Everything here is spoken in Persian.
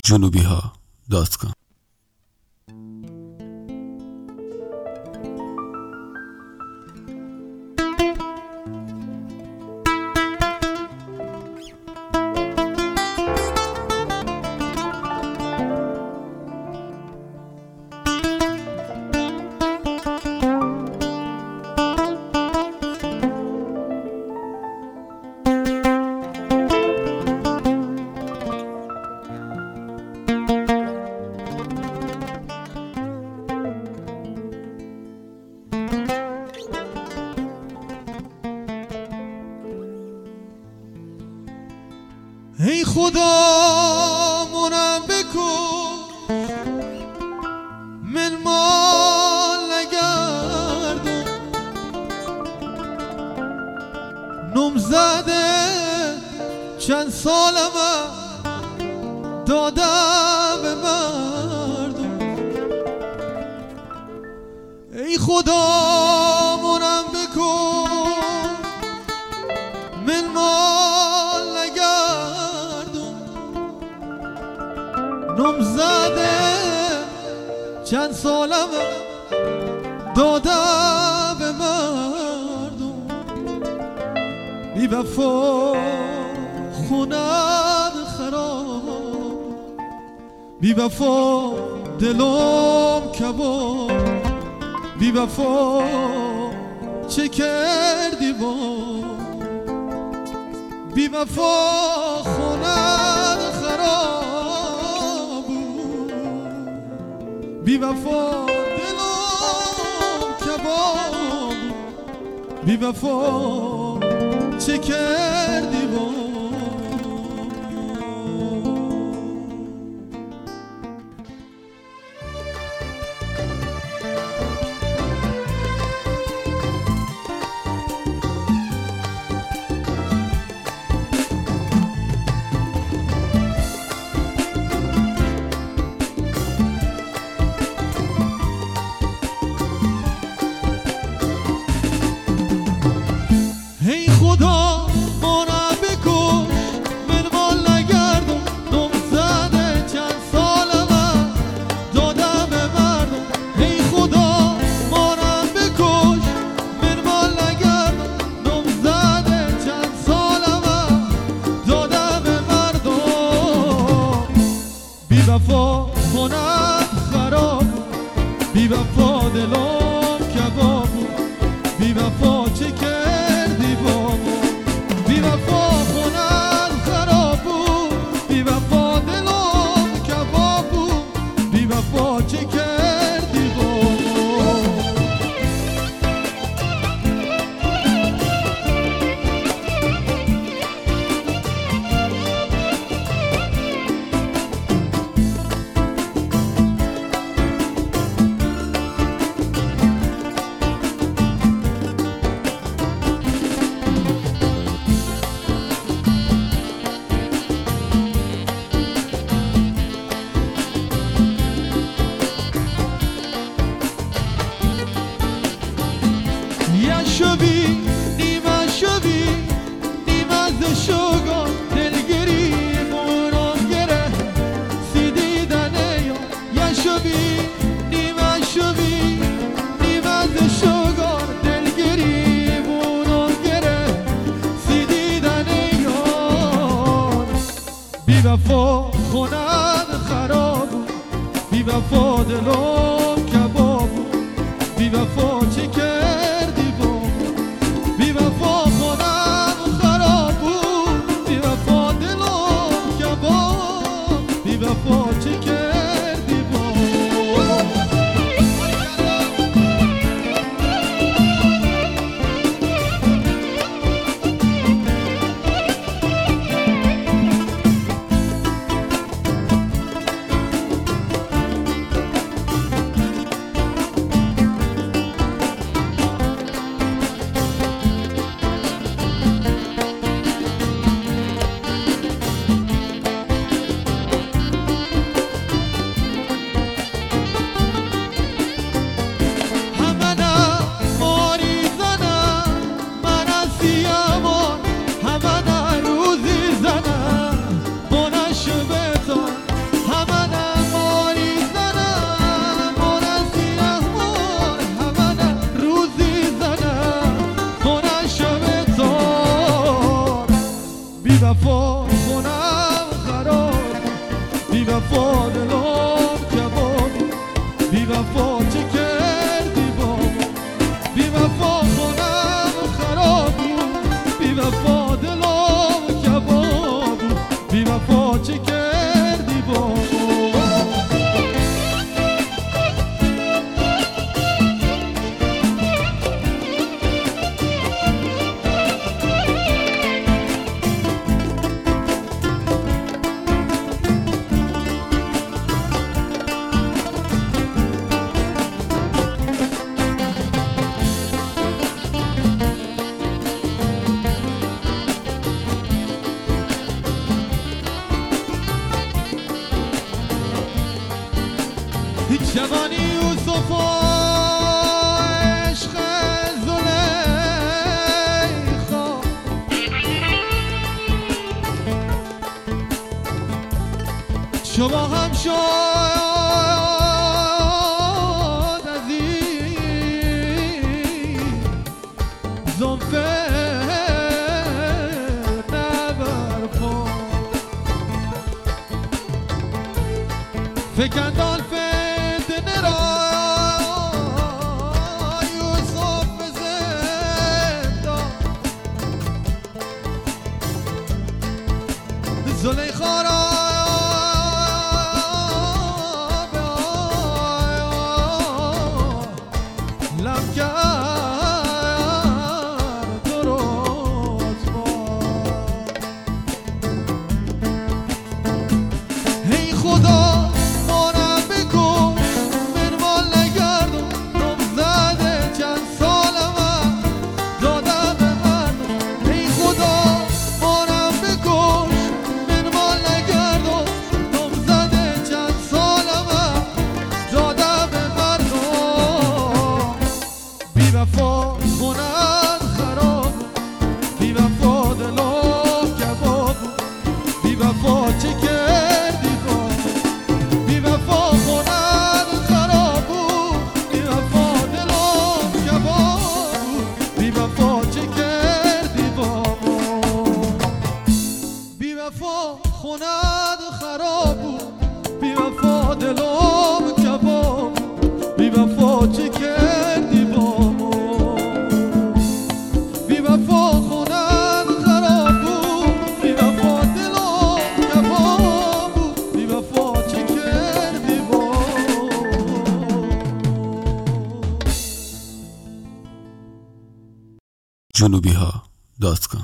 junubiha.com. ای خدا منم بکن من مال نگردم نم زده چند سالم دادم به مردم ای خدا منم بکن من مال نم زده چند سالم دادم به مردم بی وفا خونم خراب بی وفا دلم کباب بی وفا چه کردی با بی وفا خونم خراب بی وفا دلم کباب بی وفا چه کردی با خدا منم بکن من مال نگردم نم زده چند سالم دادم به مردم ای خدا منم بکن من مال نگردم نم زده چند سالم دادم به مردم بی وفا خونم خراب بی وفا دلم کباب بی وفا چه کردی با بی وفا خونم خراب بود بی وفا دلم کباب بود بی وفا چه کردی با شوی نیمه شوی نیمه شوگان دلگیری مونم گره سیدی دنه یا شوی نیمه شوی نیمه شوگان دلگیری مونم گره سیدی دنه بی وفا خونم خراب بی وفا دلم کباب بی وفا چه کردی با بی وفا خونم خراب بود بی وفا دلم کباب بی وفا چه کردی با بی وفا دلم کباب، بی وفا چه کردی با ما، بی وفا خونم خراب بود، بی وفا دلم کباب، بی وفا چه کردی با ما. جوانی یوسف و عشق زلیخا، شما هم شد از این زنف نبر پا، فکندان زلیخا را به لم کرد درست با. ای خدا مانم بکن منوال نگردم، نم زده چند سالم دادم به من. ای خدا مانم بکن وفا خونت خراب، بی وفا دلم کباب، بی وفا چه کردی با ما، بی وفا خونت خراب، بی وفا دلم کباب، بی وفا چه کردی با ما، بی وفا خونت خراب، بی وفا دلم کباب، بی وفا چه کردی با ما. junubiha.com